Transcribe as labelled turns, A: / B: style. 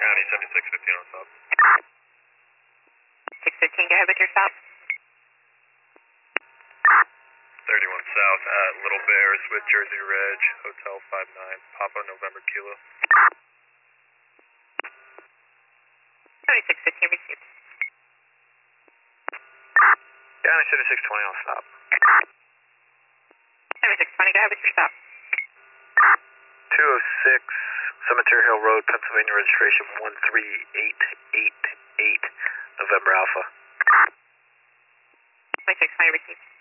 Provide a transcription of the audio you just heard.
A: County 7615 on stop.
B: 615, go ahead with your stop.
A: 31 South at Little Bears with Jersey Reg, Hotel 59, Papa November Kilo.
B: County 615, received.
A: County 7620 on stop.
B: County 620, go ahead with your stop.
A: 206 Cemetery Hill Road, Pennsylvania registration 13888, November Alpha.
B: 2620, received.